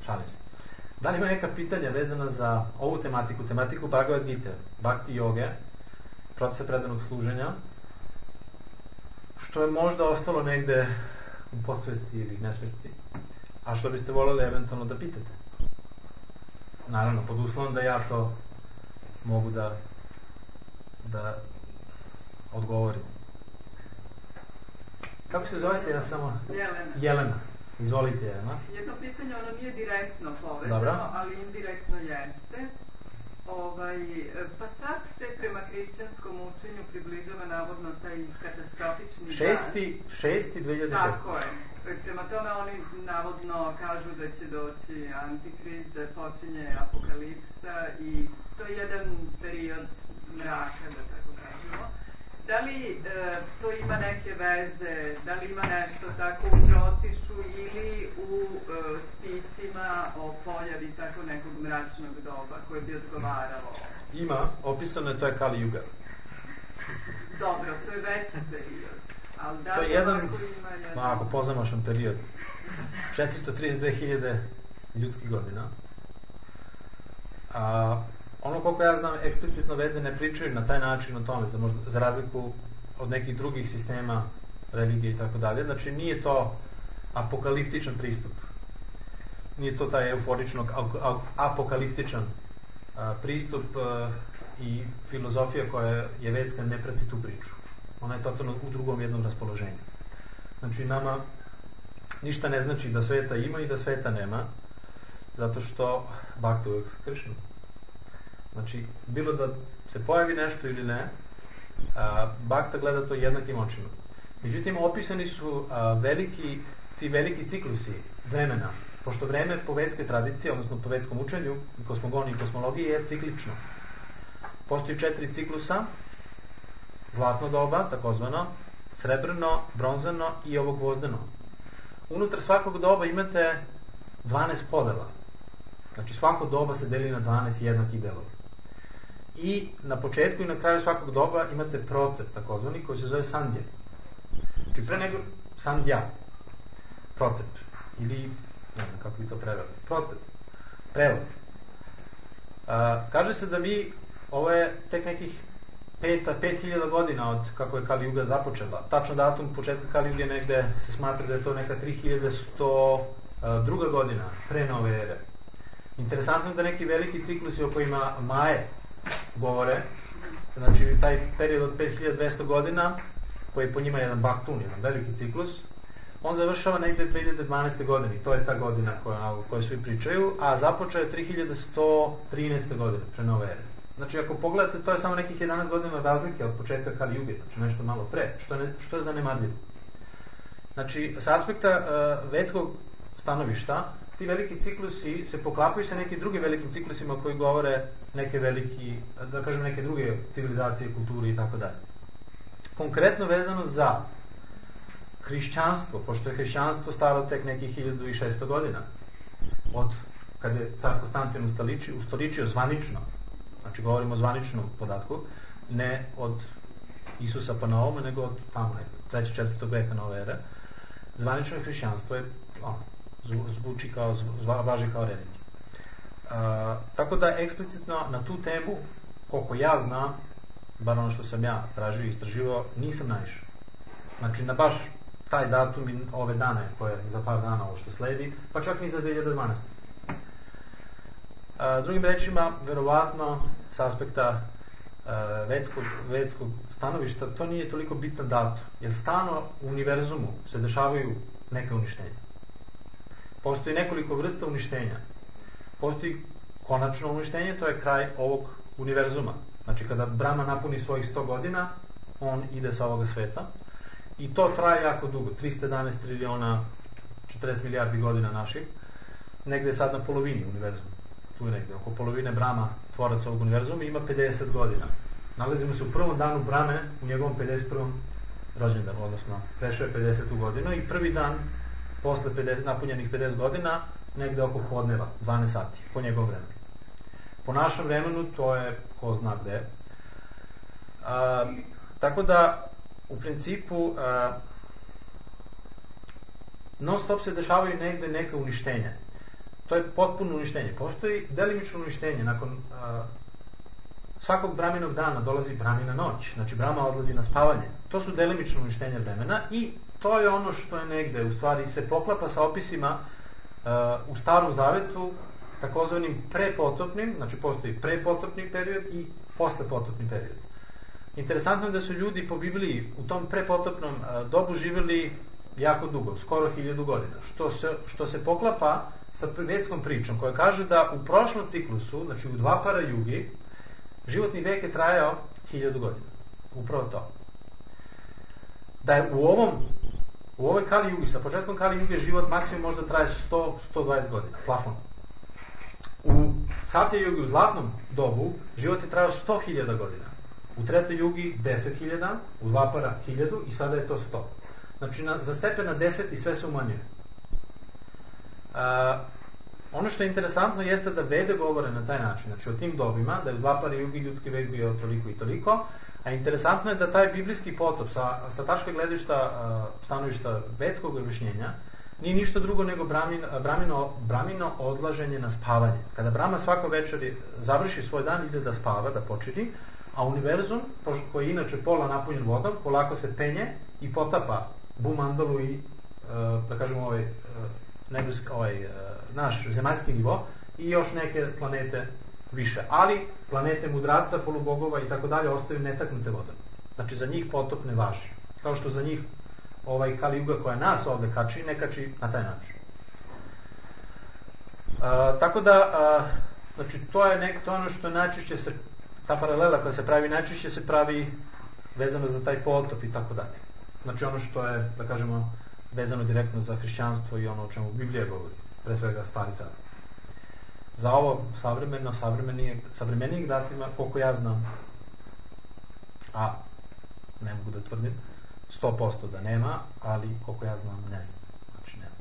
šalim se. Da li ima neka pitanja vezana za ovu tematiku Bhagavad Gita, Bhakti joge, procesa predanog služenja, što je možda ostalo negde u podsvesti ili nesvesti, a što biste voljeli eventualno da pitate? Naravno, pod uslovom da ja to mogu da odgovorim. Kako se zovete? Ja samo... Jelena. Izvolite, Jelena. Jedno pitanje, ono nije direktno povezano, ali indirektno jeste. Pa sad se prema hrišćanskom učenju približava navodno taj katastrofični dan. 6.2006. Tako je. Prema tome oni navodno kažu da će doći antikrist, da počinje apokalipsa i to je jedan period mraka, da tako kažemo. Da li to ima neke veze, da li ima nešto tako u Džotišu ili u spisima o pojavi tako nekog mračnog doba koje bi odgovaralo? Ima, opisano je, to je Kali Juga. Dobro, to je veći period. Ali da to je jedan, ako pozamašan period, 432.000 ljudskih godina. Ono koliko ja znam, eksplicitno vede ne pričaju na taj način o tome, za razliku od nekih drugih sistema, religije i tako dalje. Znači, nije to apokaliptičan pristup. Nije to taj euforično apokaliptičan pristup i filozofija koja je vedska ne prati tu priču. Ona je totalno u drugom jednom raspoloženju. Znači, nama ništa ne znači da sveta ima i da sveta nema, zato što Bhakta uvek Krishna. Znači, bilo da se pojavi nešto ili ne, Bhakta gleda to jednakim očima. Međutim, opisani su ti veliki ciklusi vremena, pošto vreme po vedskoj tradiciji, odnosno po vedskom učenju, kosmogoniji i kosmologiji je ciklično. Postoji 4 ciklusa, zlatno doba, takozvano, srebrno, bronzano i ovo gvozdeno. Unutar svakog doba imate 12 podela. Znači, svako doba se deli na 12 jednakih delova. I na početku i na kraju svakog doba imate procep, takozvani, koji se zove sandja. Znači, pre nego sandja, procep, ili, ne znam kako bi to preveli, procep, prelaz. Kaže se da ovo je tek nekih 5.000 godina od kako je Kali Juga započela. Tačno datum početka Kali Juga negde se smatra da je to neka 3102. godina pre nove ere. Interesantno je da neki veliki ciklusi o kojima Maje govore, znači taj period od 5200 godina, koji je po njima jedan baktun, jedan veliki ciklus, on završava negde 2012. godine i to je ta godina o kojoj svi pričaju, a započeo je 3113. godine pre nove ere. Znači, ako pogledate, to je samo nekih 11 godina razlike od početka Kali Juge, znači nešto malo pre, što je zanemarljivo. Znači, sa aspekta vedskog stanovišta, ti veliki ciklusi se poklapaju sa nekim drugim velikim ciklusima koji govore neke druge civilizacije, kulturi i tako dalje. Konkretno vezano za hrišćanstvo, pošto je hrišćanstvo staro tek nekih 1600 godina, od kada je car Konstantin ustoličio zvanično, znači govorimo o zvaničnom podatku, ne od Isusa pa na ovome, nego od tamo 3. 4. veka nove ere, zvanično hrišćanstvo je zvuči kao, važi kao religija. Tako da eksplicitno na tu temu, koliko ja znam, bar ono što sam ja tražio i istraživao, nisam naišao. Znači na baš taj datum i ove dane koje za par dana ovo što sledi, pa čak i za 2012. Drugim rečima, verovatno sa aspekta vedskog stanovišta, to nije toliko bitan datum, jer stalno u univerzumu se dešavaju neke uništenja. Postoji nekoliko vrsta uništenja. Postoji konačno uništenje, to je kraj ovog univerzuma. Znači, kada Brahma napuni svojih 100 godina, on ide sa ovoga sveta. I to traje jako dugo, 311 triliona, 40 milijardi godina naših. Negde je sad na polovini univerzuma. Tu je negde, oko polovine Brahma, tvorac ovog univerzuma, ima 50 godina. Nalazimo se u prvom danu Brahme, u njegovom 51. rođendanu, odnosno prešao je 50. godinu i prvi dan posle napunjenih 50 godina, negde oko podneva, 12 sati, po njegovom vremenu. Po našem vremenu, to je ko zna gde. Tako da, u principu, non stop se dešavaju negde neka uništenja. to je potpuno uništenje. Postoji delimično uništenje. Nakon svakog braminog dana dolazi bramina noć. Znači brama odlazi na spavanje. To su delimično uništenje vremena i to je ono što je negde, u stvari, se poklapa sa opisima u Starom Zavetu, takozvanim prepotopnim, znači postoji prepotopni period i poslepotopni period. Interesantno je da su ljudi po Bibliji u tom prepotopnom dobu živjeli jako dugo, skoro 1000 godina, što se poklapa sa vedskom pričom koja kaže da u prošlom ciklusu, znači u Dvapara Jugi, životni vek je trajao 1000 godina. Upravo to. Da je u ovoj Kali Jugi, sa početkom Kali Juge, život maksimum možda traje 100-120 godina, plafon. U Satya Jugi, u zlatnom dobu, život je trajao 100.000 godina. U Treta Jugi 10.000, u Dvapara 1000 i sada je to 100. Znači za stepen na 10 i sve se umanjuje. Ono što je interesantno jeste da Vede govore na taj način, znači o tim dobima, da je u Dvapara Jugi ljudski vek bio toliko i toliko, a interesantno je da taj biblijski potop sa tačke gledišta stanovišta vedskog objašnjenja nije ništa drugo nego bramino odlaženje na spavanje. Kada Brama svako večer završi svoj dan, ide da spava, da počini, a univerzum, koji je inače pola napunjen vodom, polako se penje i potapa Bumandalu i, da kažemo, naš zemaljski nivo i još neke planete više. Ali planete mudraca, polubogova i tako dalje ostaju netaknute vodom. Znači za njih potop ne važi. Kao što za njih Kali Juga koja nas ovde kači, ne kači na taj način. Tako da, znači to je ono što najčešće se, ta paralela koja se pravi, najčešće se pravi vezano za taj potop i tako dalje. Znači ono što je, da kažemo, vezano direktno za hrišćanstvo i ono o čemu Biblija govori, pre svega Stari Zavet. Za ovo savremenijih datima, koliko ja znam, a ne mogu da tvrdim 100% da nema, ali koliko ja znam ne znam, znači nema.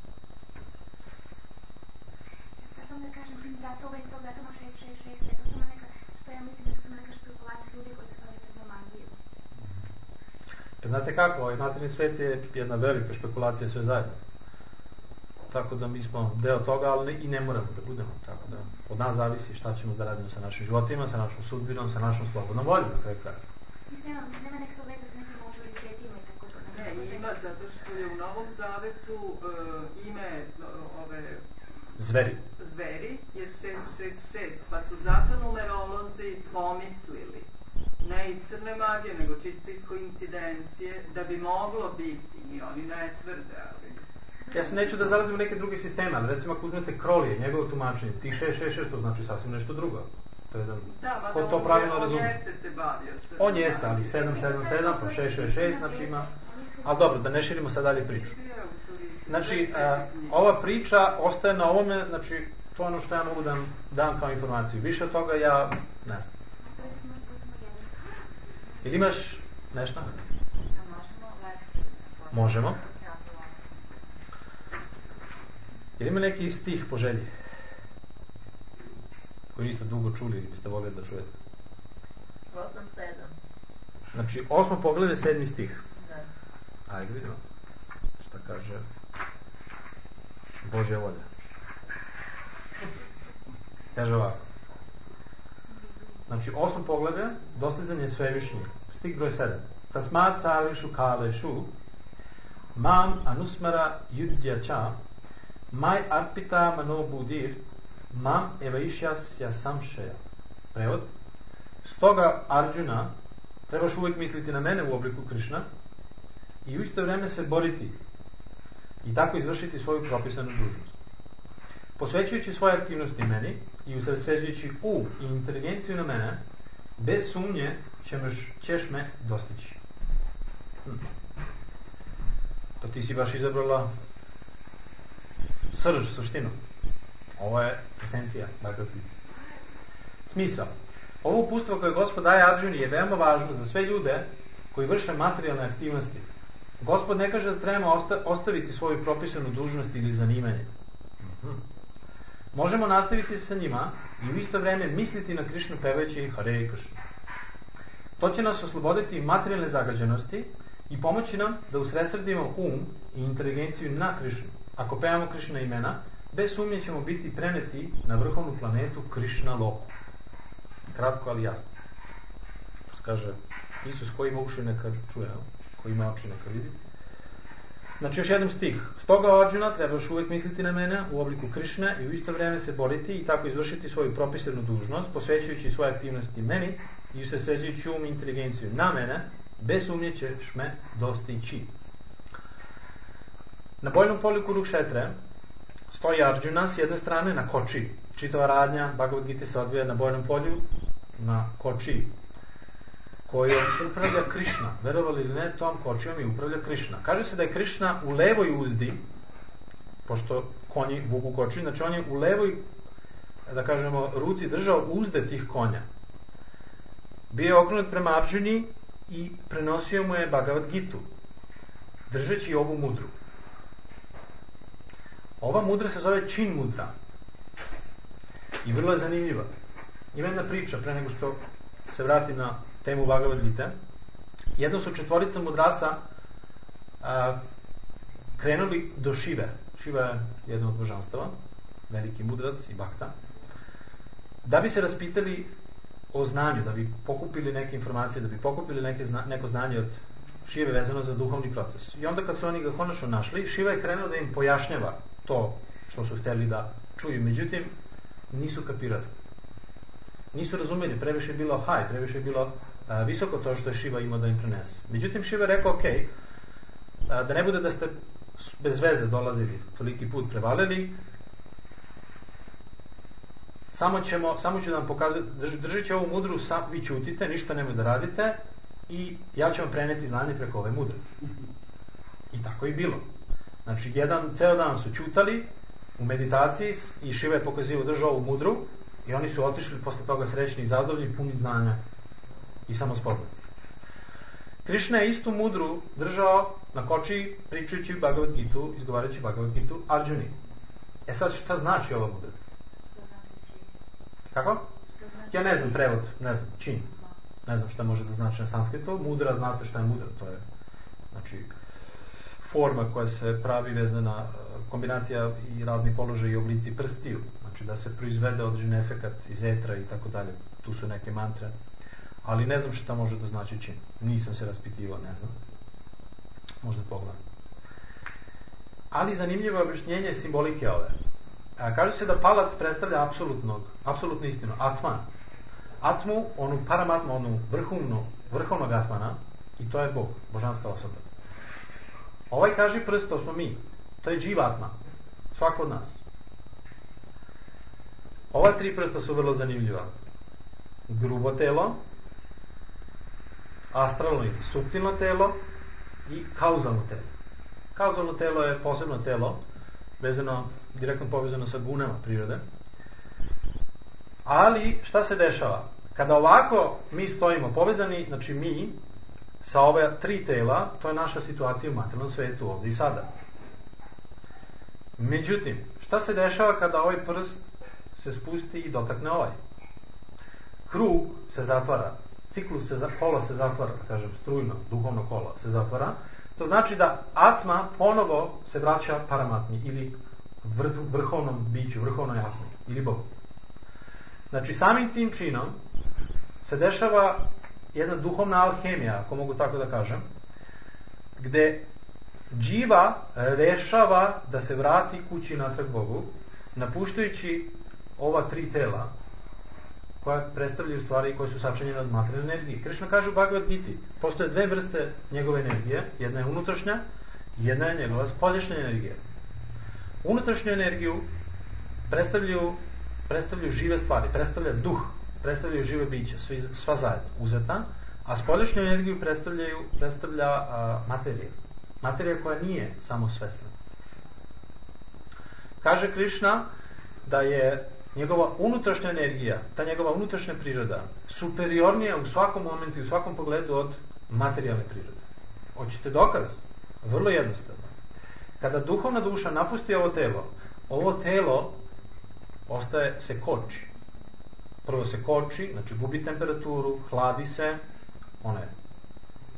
Samo da kažem, tim datova i tog datuma 666, to su neka, što ja mislim da su neka špekulacija ljudi koji se bave tehnomagijom. Znate kako, materijalni svet je jedna velika špekulacija sve zajedno. Tako da mi smo deo toga, ali i ne moramo da budemo. Tako da od nas zavisi šta ćemo da radimo sa našim životima, sa našom sudbinom, sa našom slobodnom voljom na kraju kraja. Nema nekako veze s nekim autoritetima i tako da. Ne, ima, zato što je u Novom Zavetu ime ove zveri je 666, pa su zato numerolozi pomislili, ne iz crne magije, nego čisto iz koincidencije, da bi moglo biti, i oni ne tvrde, ali... Ja se neću da zalazim u neke druge sisteme, ali recimo ako uzmete Crowley, njegovo tumačenje, ti 666, to znači sasvim nešto drugo. To je jedan, ko to pravilno razume. On jeste se bavio. On jeste, ali 777, pa 666, znači ima... Ali dobro, da ne širimo sad dalje priču. Znači, ova priča ostaje na ovome, znači, to je ono što ja mogu da dam kao informaciju. Više od toga ja ne znam. Ili imaš nešto? Možemo. Ili ima neki stih po želji? Koji niste dugo čuli ili biste voljeli da čujete? 8.7. Znači, 8. poglede, 7. stih. Da. Ajde vidimo. Šta kaže Božja volja. Kaže ovako. Znači, 8 poglede, dostizanje svevišnji. Stih broj 7. Tasmat cavišu kalešu, mam anusmara yudjača, maj arpita mano budir, mam evaišjas jasamšeja. Prevod. Stoga, Arjuna, trebaš uvijek misliti na mene u obliku Krišna i u isto vreme se boriti i tako izvršiti svoju propisanu dužnost. Posvećujući svoje aktivnosti meni i usredsređujući i inteligenciju na mene, bez sumnje ćeš me dostići. Pa ti si baš izabrala srž, suštinu. Ovo je esencija. Dakle, smisao. Ovo upustvo koje Gospod daje Arjuni je veoma važno za sve ljude koji vrše materijalne aktivnosti. Gospod ne kaže da trebamo ostaviti svoju propisanu dužnost ili zanimanje. Možemo nastaviti sa njima i u isto vreme misliti na Krišnu pevajući Hare Krishna. To će nas osloboditi materijalne zagađenosti i pomoći nam da usredsredimo i inteligenciju na Krišnu. Ako pevamo Krišna imena, bez sumnje ćemo biti preneti na vrhovnu planetu Krišna Loku. Kratko, ali jasno. Kaže Isus, ko ima uši neka čuje, ko ima oči neka vidi. Znači još jedan stih. Stoga Arđuna trebaš uvijek misliti na mene u obliku Krišne i u isto vrijeme se boriti i tako izvršiti svoju propisanu dužnost, posvećujući svoje aktivnosti meni i usredsređujući um i inteligenciju na mene, bez sumnje ćeš me dostići. Na bojnom polju Kurukšetre stoji Arđuna s jedne strane na koči. Čitava radnja Bhagavad Gita se odvija na bojnom polju na koči kojom upravlja Krišna. Verovali ili ne, tom kočijom i upravlja Krišna. Kaže se da je Krišna u levoj uzdi, pošto konji vuku kočiju, znači on je u levoj, da kažemo, ruci držao uzde tih konja. Bio je okrenut prema Arđuni i prenosio mu je Bhagavad Gitu, držeći ovu mudru. Ova mudra se zove Čin mudra i vrlo je zanimljiva. Ima jedna priča, pre nego što se vratim na temu Bhagavad Gita. Jedno su četvorica mudraca krenuli do Šive. Šiva je jedno od božanstava, veliki mudrac i bakta, da bi se raspitali o znanju, da bi pokupili neke informacije, da bi pokupili neko znanje od Šive vezano za duhovni proces. I onda kad su oni ga konačno našli, Šiva je krenuo da im pojašnjava to što su htjeli da čuju. Međutim, nisu kapirali. Nisu razumeli, previše je bilo high, previše je bilo visoko to što je Šiva imao da im prenese. Međutim, Šiva je rekao, ok, da ne bude da ste bez veze dolazili, toliki put prevalili, samo ću da vam pokazati, držat će ovu mudru, vi ćutite, ništa nemoj da radite i ja ću vam preneti znanje preko ove mudre. I tako je bilo. Znači, ceo dan su ćutali u meditaciji i Šiva je pokazivao, držao ovu mudru i oni su otišli posle toga srećni i zadovoljni, puni znanja i samospoznati. Krišna je istu mudru držao na koči, pričajući Bhagavad Gitu, izgovarajući Bhagavad Gitu Arđuni. Sad šta znači ova mudra? Kako? Ja ne znam prevod, ne znam, čin. Ne znam šta može da znači na sanskritu. Mudra, znate šta je mudra, to je znači forma koja se pravi vezana, kombinacija i razni položaji i oblici prstiju. Znači da se proizvede određen efekat iz etra i tako dalje. Tu su neke mantre. Ali ne znam šta može da znači čin. Nisam se raspitivao, ne znam. Možda pogledam. Ali zanimljivo je objašnjenje simbolike ove. Kaže se da palac predstavlja apsolutnu istinu. Atman. Atmu, onu paramatmu, onu vrhovnog Atmana, i to je Bog, božanska osoba. Ovaj kaži prst, to smo mi. To je Dživatma. Svako od nas. Ova tri prsta su vrlo zanimljiva. Grubo telo, astralno ili suptilno telo i kauzalno telo. Kauzalno telo je posebno telo, direktno povezano sa gunama prirode. Ali, šta se dešava? Kada ovako mi stojimo povezani, znači mi, sa ove tri tela, to je naša situacija u materijalnom svetu, ovdje i sada. Međutim, šta se dešava kada ovaj prst se spusti i dotakne ovaj? Krug se zatvara, kolo se zatvara, kažem strujno, duhovno kolo se zatvara. To znači da Atma ponovo se vraća paramatmi ili vrhovnom biću, vrhovnoj Atmi ili Bogu. Znači samim tim činom se dešava jedna duhovna alhemija, ako mogu tako da kažem, gde dživa rešava da se vrati kući natrag Bogu, napuštajući ova tri tela koja predstavljaju stvari koje su sačinjene od materijalne energije. Krišna kaže u Bhagavad Giti, postoje dve vrste njegove energije, jedna je unutrašnja i jedna je njegova spoljašnja energija. Unutrašnju energiju predstavljaju žive stvari, predstavlja duh, predstavljaju žive bića, sva zajedno, uzeta, a spoljašnju energiju predstavlja materija. Materija koja nije samo svesna. Kaže Krišna da je njegova unutrašnja energija, ta njegova unutrašnja priroda, superiornija u svakom momentu i u svakom pogledu od materijalne prirode. Hoćete dokaz? Vrlo jednostavno. Kada duhovna duša napusti ovo telo se koči. Prvo se koči, znači gubi temperaturu, hladi se, one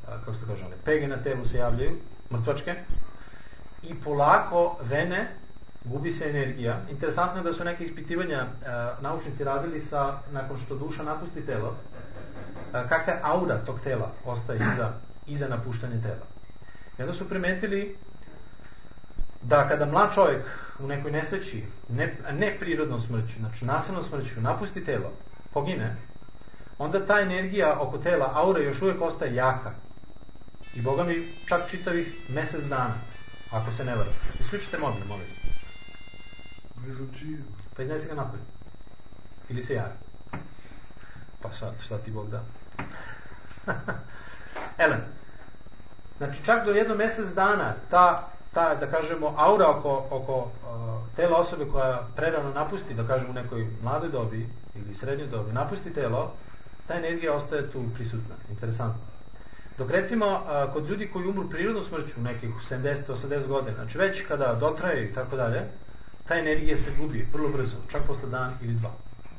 pege na telu se javljaju, mrtvačke, i polako vene gubi se energija. Interesantno je da su neke ispitivanja naučnici radili nakon što duša napusti telo, kakva aura tog tela ostaje iza napuštanja tela. I onda su primetili da kada mlad čovjek u nekoj nesreći, ne prirodnom smrću, znači nasilnom smrću, napusti telo, pogine, onda ta energija oko tela, aura, još uvijek ostaje jaka. I Boga mi čak čitavih mjesec dana, ako se ne varam. Isključite mobil, molim. Pa iznesi ga napolje. Ili se javi. Pa šta ti Bog da? Elem. Znači čak do jedno mjesec dana ta da kažemo aura oko tela osobe koja prerano napusti, da kažemo u nekoj mladoj dobi ili srednjoj dobi, napusti telo, ta energija ostaje tu prisutna. Interesantno. Dok recimo kod ljudi koji umru prirodnom smrću nekih 70-80 godina, znači već kada dotraje i tako dalje, ta energija se gubi vrlo brzo, čak posle dan ili dva.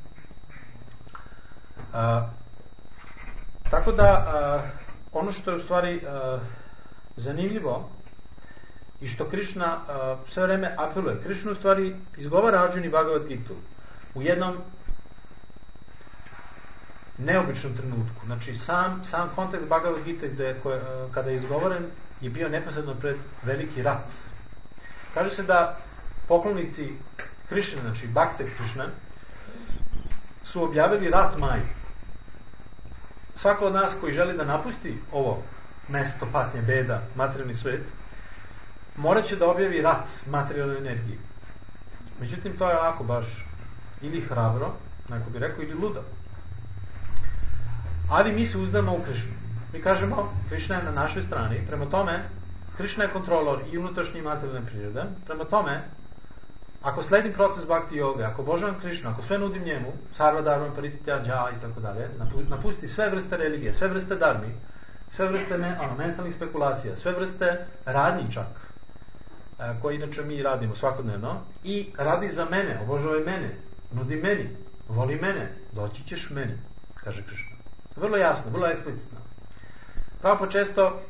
Tako da ono što je u stvari zanimljivo i što Krišna sve vreme apeluje, Krišna u stvari izgovara Arjuni Bhagavad Gitu u jednom neobičnom trenutku. Znači sam kontekst Bhagavad Gita kada je izgovoren je bio neposredno pred veliki rat. Kaže se da poklonici Krišne, znači Bhakte Krišne, su objavili rat Maji. Svako od nas koji želi da napusti ovo mesto patnje, beda, materijalni svet, morat će da objavi rat materijalnoj energiji. Međutim, to je ovako baš ili hrabro, neko bi rekao, ili ludo. Ali mi se uzdamo u Krišnu. Mi kažemo, Krišna je na našoj strani, prema tome, Krišna je kontrolor i unutrašnje i materijalne prirode, prema tome, ako sledim proces bhakti joge, ako obožavam Krišnu, ako sve nudim njemu, sarva dharma, paritya, dža i tako dalje, napusti sve vrste religije, sve vrste dharmi, sve vrste mentalnih spekulacija, sve vrste radnji čak, koje inače mi radimo svakodnevno, i radi za mene, obožavaj mene, nudi meni, voli mene, doći ćeš meni, kaže Krišna. Vrlo jasno, vrlo eksplicitno. Kao često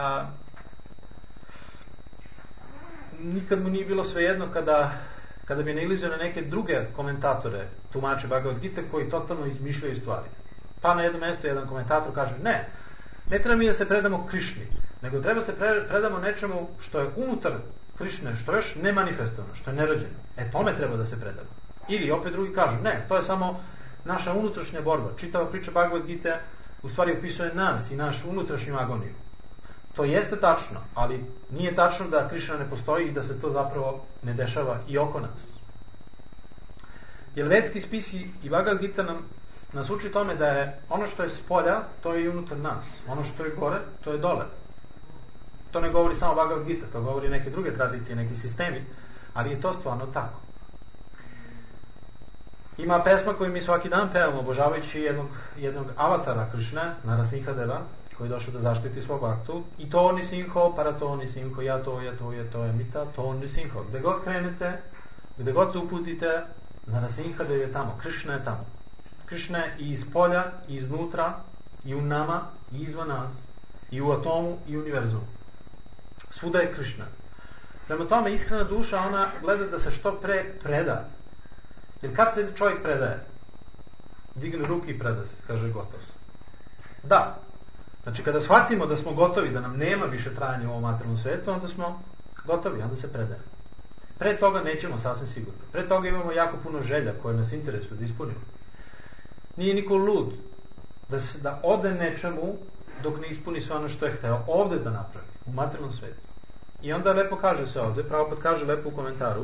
nikad mu nije bilo svejedno kada bi nailazio na neke druge komentatore, tumače Bhagavad Gita, koji totalno izmišljaju stvari. Pa na jednom mjestu jedan komentator kaže, ne treba mi da se predamo Krišni, nego treba se predamo nečemu što je unutar Krišne, što je još nemanifestovano, što je nerođeno. Tome treba da se predamo. Ili opet drugi kažu, ne, to je samo naša unutrašnja borba. Čitava priča Bhagavad Gita u stvari opisuje nas i našu unutrašnju agoniju. To jeste tačno, ali nije tačno da Krišna ne postoji i da se to zapravo ne dešava i oko nas. Jer vedski spisi i Bhagavad Gita nas uči tome da je ono što je spolja, to je i unutar nas. Ono što je gore, to je dole. To ne govori samo Bhagavad Gita, to govori neke druge tradicije, neki sistemi, ali je to stvarno tako. Ima pesma koju mi svaki dan pevamo, obožavajući jednog avatara Krišne, Narasimhadeva, koji je došao da zaštiti svog aktu. I to Nisimho, para to Nisimho, ja to je mita, to Nisimho. Gde god krenete, gde god se uputite, Narasimhadev je tamo, Krišna je tamo. Krišna je i iz polja, i iznutra, i u nama, i izvan nas, i u atomu, i u univerzumu. Svuda je Krišna. Prema tome, iskrena duša, ona gleda da se što pre preda. Jer kad se čovjek predaje, digne ruke i preda se, kaže gotov sam. Da. Znači kada shvatimo da smo gotovi, da nam nema više trajanja u ovom materijalnom svijetu, onda smo gotovi, onda se predaje. Pre toga nećemo sasvim sigurno. Pre toga imamo jako puno želja koje nas interesuju da ispunimo. Nije niko lud da ode nečemu dok ne ispuni sve ono što je hteo ovdje da napravi, u materijalnom svijetu. I onda lepo kaže se ovdje, Prabhupada kaže lepo u komentaru,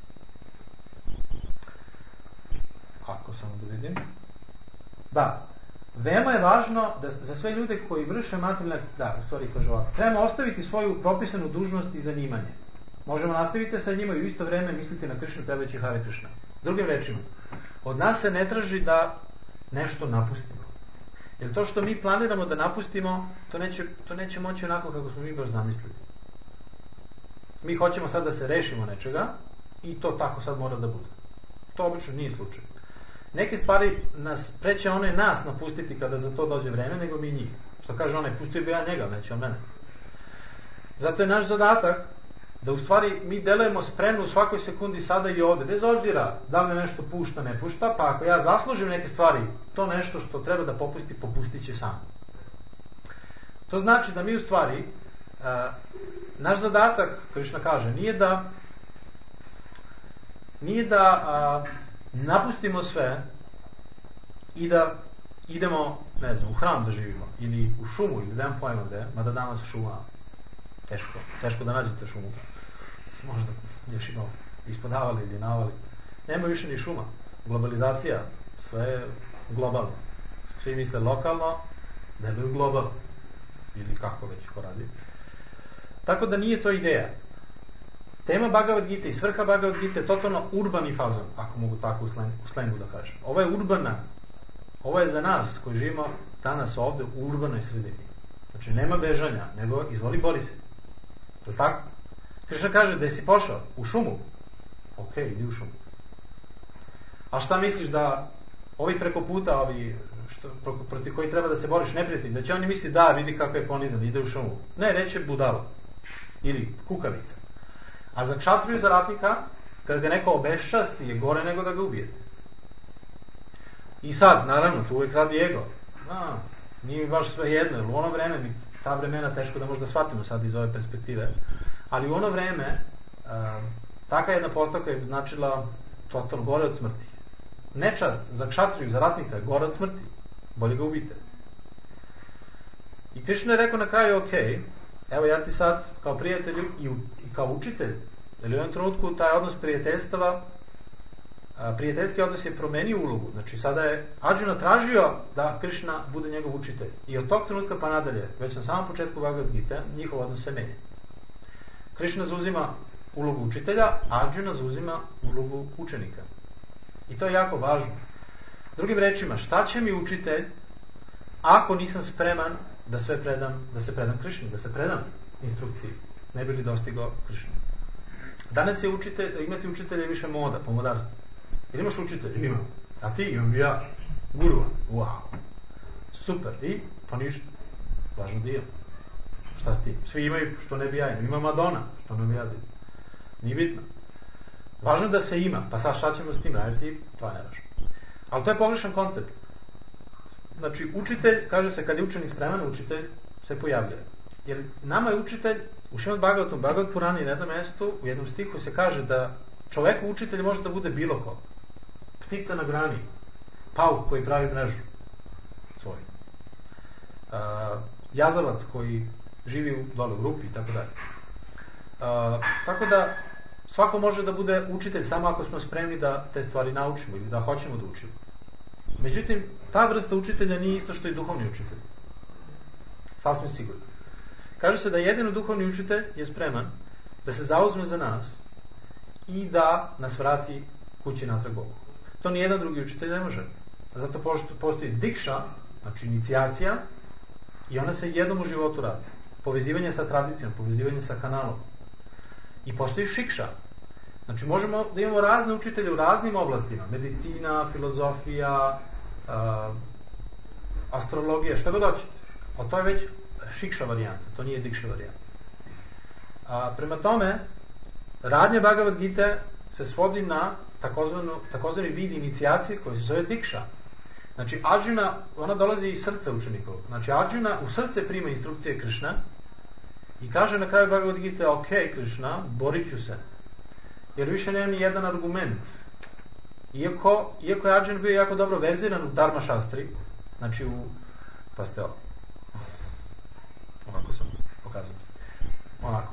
ako samo da vidim, da, veoma je važno da za sve ljude koji vrše materijalne, u stvari kaže ovako, trebamo ostaviti svoju propisanu dužnost i zanimanje. Možemo nastaviti sa njima i u isto vrijeme misliti na Krišnu pevajući Hare Krišna. Drugim rečima, od nas se ne traži da nešto napustimo. Jer to što mi planiramo da napustimo, to neće moći onako kako smo mi baš zamislili. Mi hoćemo sad da se rešimo nečega i to tako sad mora da bude. To obično nije slučaj. Neke stvari preće one nas napustiti kada za to dođe vreme, nego mi njih. Što kaže onaj, pustio bi ja njega, neće on mene. Zato je naš zadatak da u stvari mi delujemo spremno u svakoj sekundi sada i ovde, bez obzira da li me nešto pušta, ne pušta, pa ako ja zaslužim neke stvari, to nešto što treba da popusti, popustit će sam. To znači da mi u stvari, naš zadatak, Krišna kaže, nije da napustimo sve i da idemo, ne znam, u hram da živimo, ili u šumu, ili nemam pojma gde, mada danas šuma, teško da nađete šumu, možda još imao ispodavali ili navali. Nema više ni šuma, globalizacija, sve je globalno. Svi misle lokalno, deluju globalno, ili kako već ko radi. Tako da nije to ideja. Tema Bhagavad Gita i svrha Bhagavad Gita je totalno urbani fazon, ako mogu tako u slengu da kažem. Ovo je urbana, ovo je za nas koji živimo danas ovde u urbanoj sredini. Znači nema bežanja, nego izvoli bori se. Je li tako? Krišna kaže, gde si pošao? U šumu? Ok, idi u šumu. A šta misliš da ovi preko puta, ovi protiv koji treba da se boriš, neprijatelji, da će oni misli da, vidi kako je ponizan, ide u šumu. Ne, reće budalo. Ili kukavica. A za kšatriju, za ratnika, kada ga neko obeščasti, je gore nego da ga ubijete. I sad, naravno, tu uvijek radi ego. Nije baš sve jedno, jer u ono vreme, ta vremena teško da možda shvatimo sad iz ove perspektive, ali u ono vreme taka jedna postavka je značila totalno gore od smrti. Nečast za kšatriju, za ratnika je gore od smrti. Bolje ga ubijte. I Krišna je rekao na kraju, ok, evo ja ti sad kao prijatelju i kao učitelj, jer u jednom trenutku taj odnos prijateljski odnos je promenio ulogu. Znači sada je Arjuna tražio da Krišna bude njegov učitelj. I od tog trenutka pa nadalje, već na samom početku Bhagavad Gita, njihov odnos se menja. Krišna zauzima ulogu učitelja, Arjuna zauzima ulogu učenika. I to je jako važno. Drugim rečima, šta će mi učitelj ako nisam spreman da se predam Krišni, da se predam instrukciji, ne bi li dostigao Krišnu. Danas je imati učitelja više moda, pomodarstvo. Ili imaš učitelj? Imam. A ti? Imam ja. Gurua. Wow. Super. I? Pa ništa. Važno da imam. Šta si ti? Svi imaju, što ne bi ja imam. Ima Madonna, što ne bi ja imam. Nije bitno. Važno da se ima. Pa sad šta ćemo s tim raditi? To je nevažno. Ali to je pogrešan koncept. Znači, učitelj, kaže se, kad je učenik spreman, učitelj se pojavljuje. Jer nama je učitelj, u Šrimad Bhagavatam, Bhagavad Purani, na jednom mjestu, u jednom stihu se kaže da čoveku učitelj može da bude bilo ko. Ptica na grani, pauk koji pravi mrežu svoju, jazavac koji živi dole u rupi i tako dalje. Tako da svako može da bude učitelj samo ako smo spremni da te stvari naučimo ili da hoćemo da učimo. Međutim, ta vrsta učitelja nije isto što i duhovni učitelj. Sasvim sigurno. Kaže se da jedino duhovni učitelj je spreman da se zauzme za nas i da nas vrati kući natrag Bogu. To nijedan drugi učitelj ne može. Zato postoji dikša, znači inicijacija, i ona se jednom u životu radi. Povezivanje sa tradicijom, povezivanje sa kanalom. I postoji šikša. Znači možemo da imamo razne učitelje u raznim oblastima. Medicina, filozofija, astrologija, šta god hoćete. A to je već šikša varijanta, to nije dikša varijanta. Prema tome, radnja Bhagavad Gita se svodi na takozvani vid inicijacije koji se zove dikša. Znači Arjuna, ona dolazi iz srca učenikov. Znači Arjuna u srce prima instrukcije Krišna i kaže na kraju Bhagavad Gita, ok Krišna, borit ću se. Jer više nema ni jedan argument. Iako je Arjuna bio jako dobro verziran u Dharma šastri, znači pa ste ovako sam pokazao. Onako.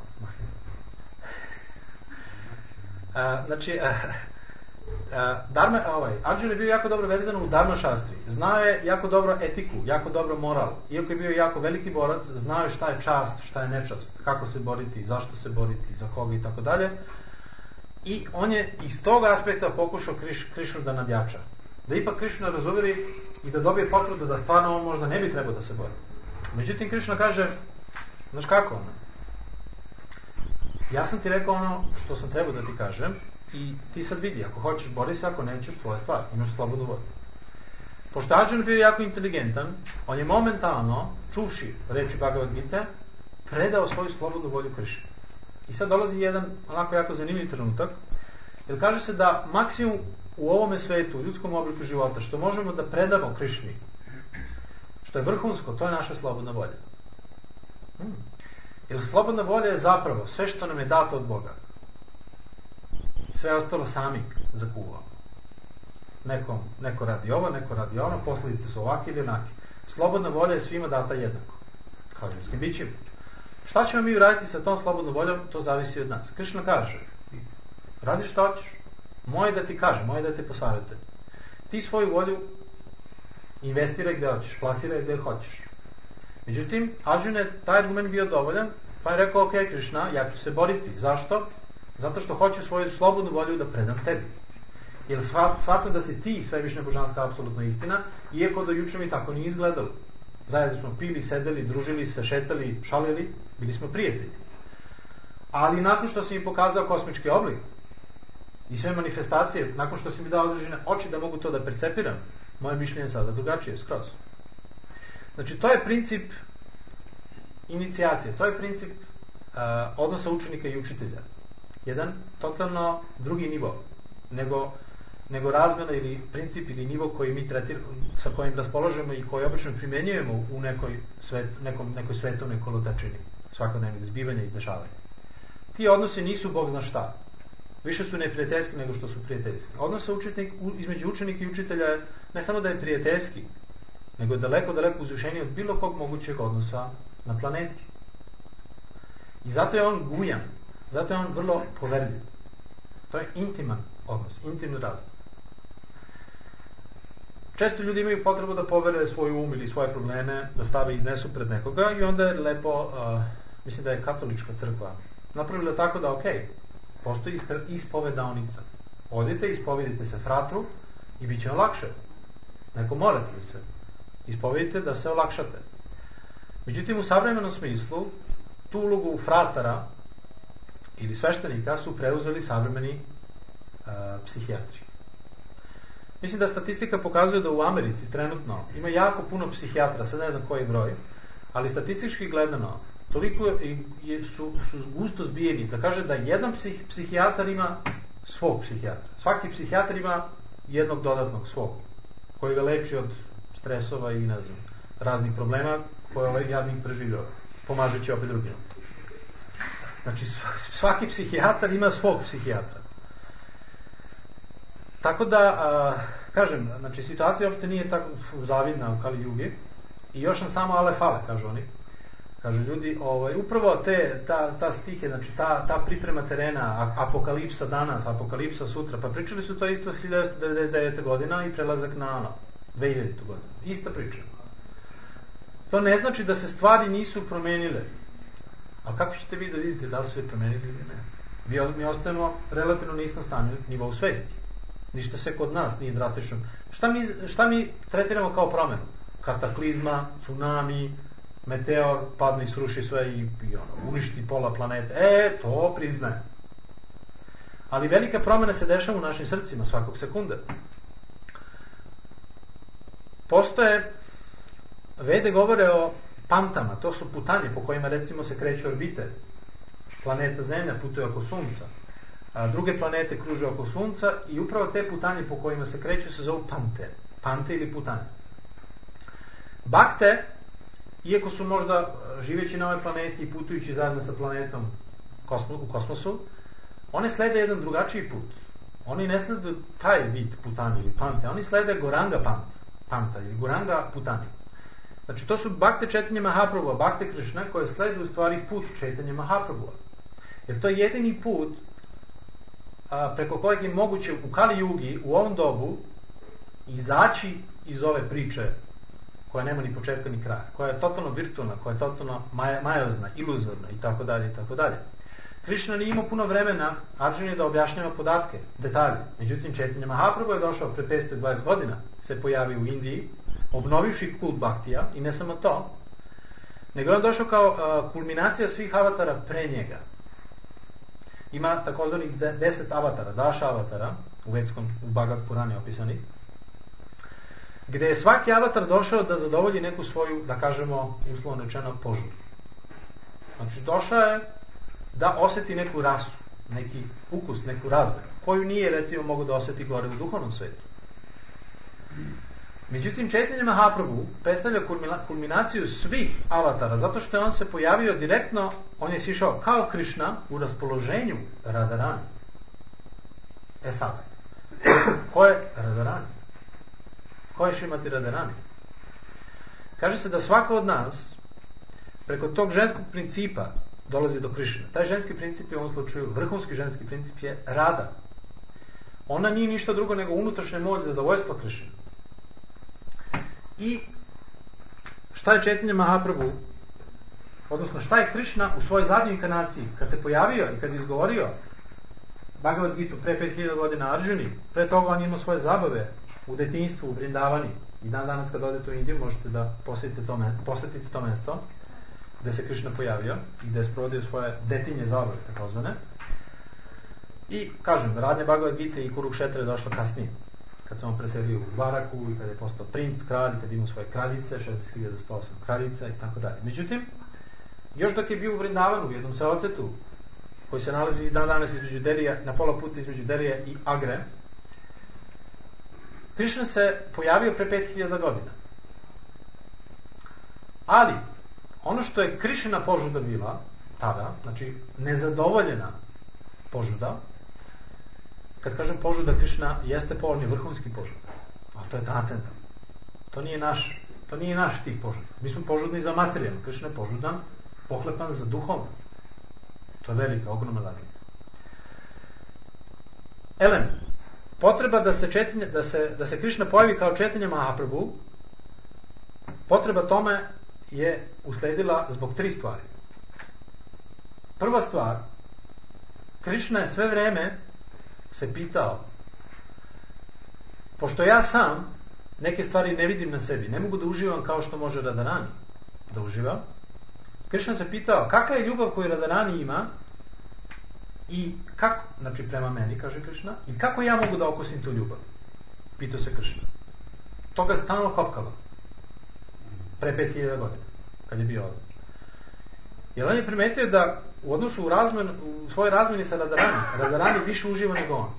Znači, Arjuna je bio jako dobro verziran u Dharma šastri. Znao je jako dobro etiku, jako dobro moral. Iako je bio jako veliki borac, znao je šta je čast, šta je nečast, kako se boriti, zašto se boriti, za koga i tako dalje. I on je iz tog aspekta pokušao Krišnu da nadjača. Da ipak Krišna razuveri i da dobije potvrdu da stvarno on možda ne bi trebao da se bori. Međutim, Krišna kaže, znaš kako ono? Ja sam ti rekao ono što sam trebao da ti kažem i ti sad vidi, ako hoćeš bori se, ako nećeš, tvoja stvar, imaš slobodnu volju. Pošto Arjuna bio jako inteligentan, on je momentalno, čuvši reči Bhagavad Gita, predao svoju slobodnu volju Krišni. I sad dolazi jedan onako jako zanimljiv trenutak, jer kaže se da maksimum u ovome svetu, u ljudskom obliku života, što možemo da predamo Krišni, što je vrhunsko, to je naša slobodna volja. Jer slobodna volja je zapravo sve što nam je dato od Boga. Sve ostalo sami zakuvamo. Neko radi ovo, neko radi ono, posljedice su ovake ili onake. Slobodna volja je svima data jednako, kao ljudskim bićima. Šta ćemo mi uraditi sa tom slobodnom voljom, to zavisi od nas. Krišna kaže, radi šta hoćeš, moje da ti kaže, moje da te posavjete. Ti svoju volju investiraj gdje hoćeš, plasiraj gdje hoćeš. Međutim, Arjuna je taj argument bio dovoljan, pa je rekao, ok, Krišna, ja ću se boriti. Zašto? Zato što hoću svoju slobodnu volju da predam tebi. Jer shvatam da si ti svevišnja božanska apsolutna istina, iako do juče mi tako nije izgledalo. Zajedno smo pili, sedeli, družili se, šetali, šalili, bili smo prijatelji. Ali nakon što si mi pokazao kosmički oblik i sve manifestacije, nakon što si mi dao određene oči da mogu to da percepiram, moje mišljenje je sada drugačije, skroz. Znači, to je princip inicijacije, to je princip odnosa učenika i učitelja. Jedan totalno drugi nivo, nego razmjena ili princip ili nivo koji mi tretiramo, sa kojim raspolažemo i koji obično primjenjujemo u nekoj svetovnoj kolotečini svakodnevnih zbivanja i dešavanja. Ti odnosi nisu Bog zna šta. Više su neprijateljski nego što su prijateljski. Odnos između učenika i učitelja je ne samo da je prijateljski, nego je daleko uzvišeniji od bilo kog mogućeg odnosa na planeti. I zato je on gujan, zato je on vrlo poverljiv. To je intiman odnos, intimni razum. Često ljudi imaju potrebu da povere svoj um ili svoje probleme, da stave iznesu pred nekoga i onda je lepo, mislim da je katolička crkva napravila tako da, ok, postoji ispovedaonica. Odite, ispovedite se fratru i bit će vam lakše. Neko morate da se ispovedite da se olakšate. Međutim, u savremenom smislu, tu ulogu fratara ili sveštenika su preuzeli savremeni psihijatri. Mislim da statistika pokazuje da u Americi trenutno ima jako puno psihijatra, sad ne znam koji broj, ali statistički gledano toliko su gusto zbijeni da kaže da jedan psihijatar ima svog psihijatra. Svaki psihijatar ima jednog dodatnog svog, koji ga leči od stresova i ne znam, raznih problema koje ovaj jadnik preživljava, pomažući opet drugima. Znači svaki psihijatar ima svog psihijatra. Tako da, kažem, znači situacija uopšte nije tako zavidna u Kali Jugi i još nam samo ale fale, kažu oni. Kažu ljudi, upravo ta stihe, znači ta priprema terena, apokalipsa danas, apokalipsa sutra, pa pričali su to isto 1999. godina i prelazak na 2000. godinu. Ista priča. To ne znači da se stvari nisu promenile. A kako ćete vi da vidite da li su se promenili ili ne? Mi ostajemo relativno na istom stanju, nivou svesti. Ništa se kod nas nije drastično. Šta mi tretiramo kao promenu? Kataklizma, tsunami, meteor, padne i sruši sve i uništi pola planete. To priznaje. Ali velika promena se dešava u našim srcima svakog sekunde. Postoje, Vede govore o pantama, to su putanje po kojima recimo se kreću orbite. Planeta Zemlja putuje oko Sunca, a druge planete kruže oko Sunca i upravo te putanje po kojima se kreću se zovu pante ili putanje. Bakte, iako su možda živeći na ovoj planeti i putujući zajedno sa planetom u kosmosu, one slede jedan drugačiji put. Oni ne slede taj vid putanja ili pante, oni slede Goranga panta ili Goranga putanje. Znači to su Bhakte Chaitanya Mahaprabhu, Bhakte Krishna koje slede u stvari put Chaitanya Mahaprabhu. Jer to je jedini put preko kojeg je moguće u Kali Jugi, u ovom dobu, izaći iz ove priče koja nema ni početka ni kraja, koja je totalno virtualna, koja je totalno majozna, iluzorna itd. itd. Krishna nije imao puno vremena Arjuni da objašnjava podatke, detalje. Međutim, Chaitanya Mahaprabhu je došao pre 520 godina, se pojavio u Indiji, obnovivši kult Bhaktija i ne samo to, nego je on došao kao kulminacija svih avatara pre njega. Ima takozvanih 10 avatara, Daša avatara, u Bhagavad Purani opisani, gde je svaki avatar došao da zadovolji neku svoju, da kažemo, uslovno rečeno, požudu. Znači, došao je da osjeti neku rasu, neki ukus, neku razmenu, koju nije recimo mogu da osjeti gore u duhovnom svetu. Međutim, Chaitanya Mahaprabhu predstavlja kulminaciju svih avatara, zato što je on se pojavio direktno, on je sišao kao Krishna u raspoloženju Radharani. Sada, ko je Radharani? Ko je Šrimati Radharani? Kaže se da svako od nas preko tog ženskog principa dolazi do Krishna. Taj ženski princip je u ovom slučaju, vrhunski ženski princip je Rada. Ona nije ništa drugo nego unutrašnja moć zadovoljstva Krishna. I šta je Chaitanya Mahaprabhu, odnosno šta je Krishna u svojoj zadnjoj inkarnaciji, kad se pojavio i kad je izgovorio Bhagavad Gita pre 5000 godina Arjuni, pre toga on imao svoje zabave u detinjstvu, u Vrindavani. I dan danas kad odete u Indiju možete da posjetite to mesto gde se Krishna pojavio i gde je sprovodio svoje detinje zabave, takozvane. I kažem, radnja Bhagavad Gita i Kurukšetra je došla kasnije, kad se on preselio u Dvaraku i kad je postao princ, kralj, kad imao svoje kraljice, 60.108 kraljica i tako dalje. Međutim, još dok je bio u Vrindavanu, u jednom seocetu koji se nalazi dan danas između Delija, na pola puta između Delija i Agre, Krishna se pojavio pre 5000 godina. Ali, ono što je Krishna požuda bila tada, znači nezadovoljena požuda, kad kažem požuda, Krishna jeste polni vrhunski požuda, ali to je transcendentalno. To nije naš tip požuda. Mi smo požudni za materijalno, Krishna je požudan, pohlepan za duhovno. To je velika, ogromna razlika. Potreba da se Krishna pojavi kao Chaitanya Mahaprabhu, potreba tome je usledila zbog 3 stvari. Prva stvar, Krishna je sve vreme se pitao, pošto ja sam neke stvari ne vidim na sebi, ne mogu da uživam kao što može Radharani da uživa, Krishna se pitao kakva je ljubav koju Radharani ima i kako, znači prema meni, kaže Krishna, i kako ja mogu da okusim tu ljubav? Pitao se Krishna. To ga stalno kopkalo. Pre 5000 godina, kad je bio ovdje. Jer on je primetio da u odnosu u svojoj razmeni sa Radharani više uživa nego on.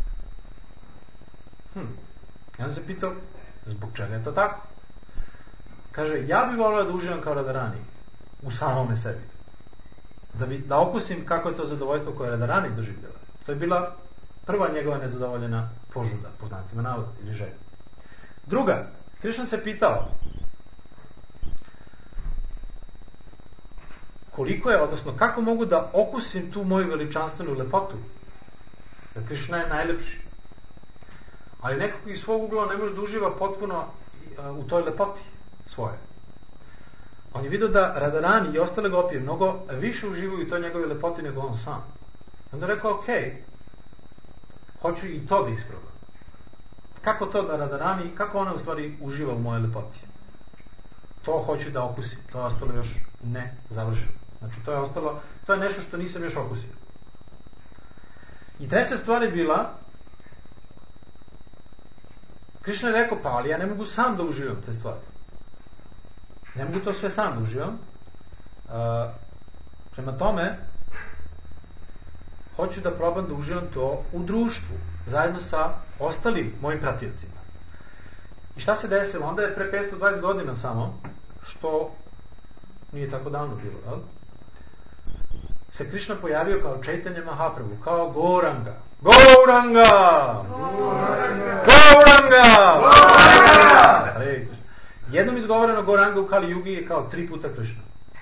I on se pitao, zbog čega je to tako? Kaže, ja bih volio da uživam kao Radharani u samome sebi. Da okusim kako je to zadovoljstvo koje je Radharani doživljava. To je bila prva njegova nezadovoljena požuda, po znacima navoda ili želja. Druga, Krishna se pitao koliko je, odnosno kako mogu da okusim tu moju veličanstvenu lepotu. Jer Krishna je najlepši. Ali nekako iz svog ugla ne može da uživa potpuno u toj lepoti svoje. On je vidio da Radharani i ostale gopije mnogo više uživaju u toj njegove lepoti nego on sam. Onda je rekao, ok, hoću i to da isprobam. Kako to da Radharani, kako ona u stvari uživa u moje lepoti? To hoću da okusim. To je ostalo još ne završeno. Znači to je nešto što nisam još okusio. I treća stvar je bila, Krishna je rekao, pa ali ja ne mogu sam da uživam te stvari. Ne mogu to sve sam da uživam. Prema tome, hoću da probam da uživam to u društvu, zajedno sa ostalim mojim pratiocima. I šta se desilo? Onda je pre 520 godina samo, što nije tako davno bilo, jel? Se Krishna pojavio kao Chaitanya Mahaprabhu, kao Gauranga. Gauranga! Gauranga! Gauranga! Jednom izgovoreno Gauranga u Kali Yugi je kao 3 puta Krishna.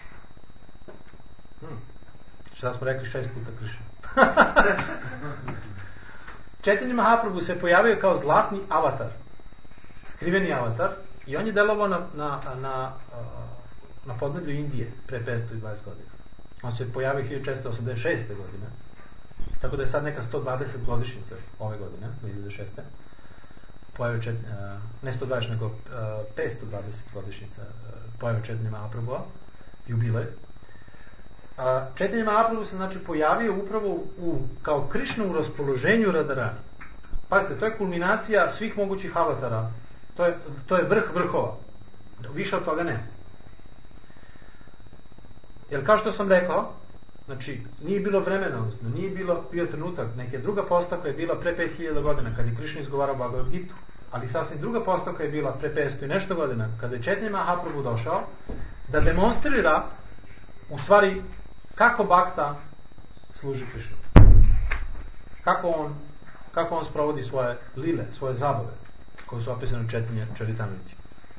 Šta smo rekli 6 puta Krishna. Chaitanya Mahaprabhu se pojavio kao zlatni avatar, skriveni avatar, i on je delovao na podneblju Indije pre 520 godina. On se pojavio 1486. godine, tako da je sad neka 120 godišnjica ove godine, 2006. Pojavio ne 120, nego 520 godišnjica pojavio Chaitanya Mahaprabhu, jubilej. Chaitanya Mahaprabhu se znači pojavio upravo kao Krishna u raspoloženju Radharani. Pazite, to je kulminacija svih mogućih avatara. To je vrh vrhova. Više od toga nema. Jer kao što sam rekao, Znači, nije bilo vremena, odnosno, nije bio trenutak, neka druga postavka je bila pre 5000 godina, kad je Krišna izgovarao Bhagavad Gitu, ali sasvim druga postavka je bila pre 500 i nešto godina, kada je Chaitanya Mahaprabhu došao, da demonstrira, u stvari, kako bhakta služi Krišnu. Kako on sprovodi svoje lile, svoje zabave, koje su opisane u Chaitanya Charitamriti.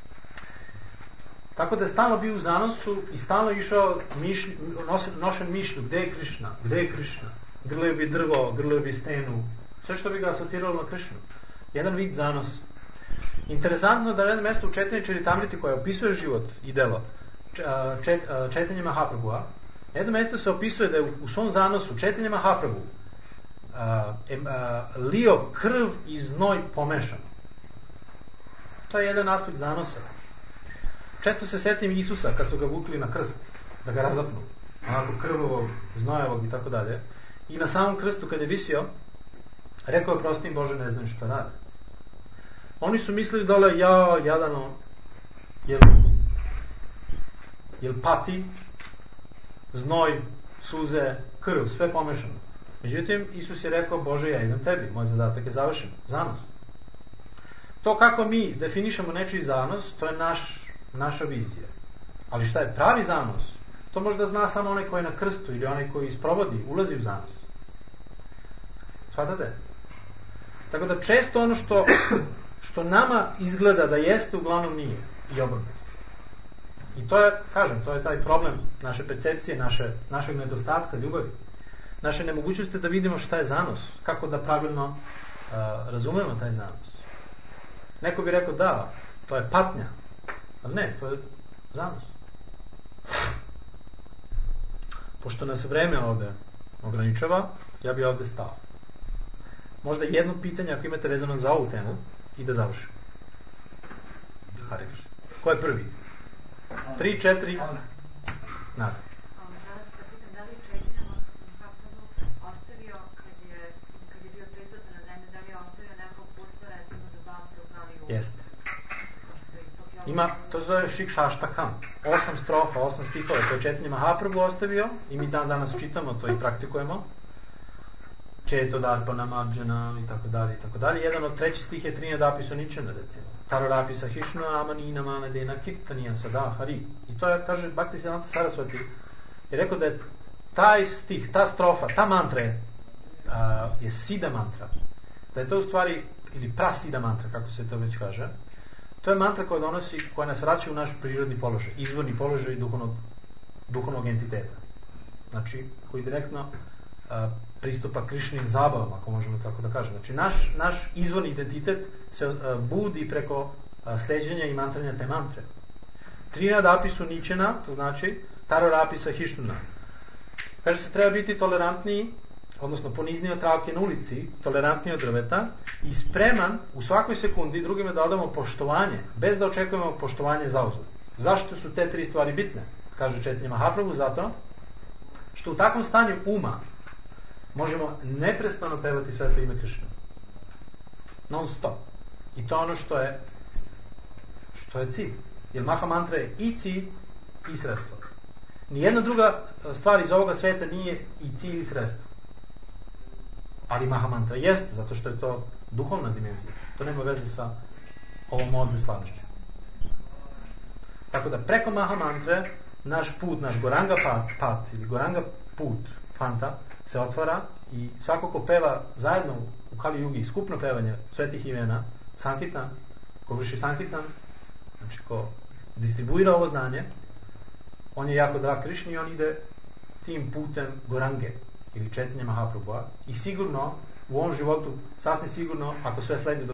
Tako da je stalno bio u zanosu i stalno išao nošen mišlju, gde je Krišna, gde je Krišna. Grlio bi drvo, grlio bi stenu, sve što bi ga asociralo na Krišnu. Jedan vid zanos. Interesantno da je jedno mjesto u Chaitanya Charitamriti koje opisuje život i delo Chaitanya Mahaprabhua, jedno mjesto se opisuje da je u svom zanosu Chaitanya Mahaprabhu lio krv i znoj pomešano. To je jedan aspekt zanosa. Često se setim Isusa kad su ga vukli na krst, da ga razapnu, onako krvovog, znojevog i tako dalje. I na samom krstu kad je visio, rekao je prosti im Bože, ne znam što rade. Oni su mislili dole, jadano, jel pati, znoj, suze, krv, sve pomešano. Međutim, Isus je rekao, Bože, ja idem tebi, moj zadatak je završen, zanos. To kako mi definišemo nečiji zanos, to je naša vizija. Ali šta je pravi zanos? To možda zna samo onaj koji je na krstu ili onaj koji isprovodi, ulazi u zanos. Shvatate? Tako da često ono što nama izgleda da jeste, uglavnom nije. I obrnuto. I to je, kažem, to je taj problem naše percepcije, našeg nedostatka ljubavi. Naše nemogućnosti da vidimo šta je zanos. Kako da pravilno razumemo taj zanos. Neko bi rekao da, to je patnja. Ali ne, to je zanos. Pošto nas vreme ovdje ograničava, ja bi ovdje stao. Možda jedno pitanje ako imate vezano za ovu temu i da završim. Hare Krishna. Ko je prvi? 3, 4, nadam. Da li Chaitanya Mahaprabhu ostavio, kad je bio prisutan na zemlji, da li je ostavio nekog kursa, recimo, za Bhakti u Kali? Jeste. Ima, to se zove Shikshashtakam. 8 strofa, 8 stihova, to je Chaitanya Mahaprabhu ostavio i mi dan danas čitamo to i praktikujemo. Četo darpana marđana i tako dalje i tako dalje. Jedan od treći stih je Trinadapiso Ničana, recimo. Tararapisa Hišna amanina manadena kirtanija sada hari. I to je, kaže Bhaktisiddhanta Sarasvati, je rekao da je taj stih, ta strofa, ta mantra je Siddha mantra. Da je to u stvari, ili prasiddha mantra, kako se to već kaže. To je mantra koja nas vraća u naš prirodni položaj, izvorni položaj duhovnog entiteta. Znači, koji direktno pristupa Krišnim zabavama, ako možemo tako da kažemo. Znači, naš izvorni identitet se budi preko sleđenja i mantranja te mantre. Trinadapisu Ničena, to znači Tararapisa Hišnuna. Kaže se, treba biti tolerantniji, odnosno ponizniji od travke na ulici, tolerantniji od drveta i spreman u svakoj sekundi drugima da odamo poštovanje, bez da očekujemo poštovanje zauzvrat. Zašto su te 3 stvari bitne? Kaže Chaitanya Mahaprabhu, zato što u takvom stanju uma možemo neprestano pevati sveto ime Krišne. Non stop. I to ono što je cilj. Jer Maha mantra je i cilj i sredstvo. Nijedna druga stvar iz ovoga sveta nije i cilj i sredstvo. Ali Maha mantra jeste, zato što je to duhovna dimenzija. To nema veze sa ovom ovdje stvarnošću. Tako da preko Maha mantre naš put, naš Goranga pat ili Goranga put Fanta se otvara i svako ko peva zajedno u Kali Yugi skupno pevanje svetih imena, Sankirtan, ko vrši Sankirtan, znači ko distribuira ovo znanje, on je jako drag Krišni i on ide tim putem Gorange ili Chaitanya Mahaprabhua i sigurno u ovom životu, sasvim sigurno, ako sve sledi do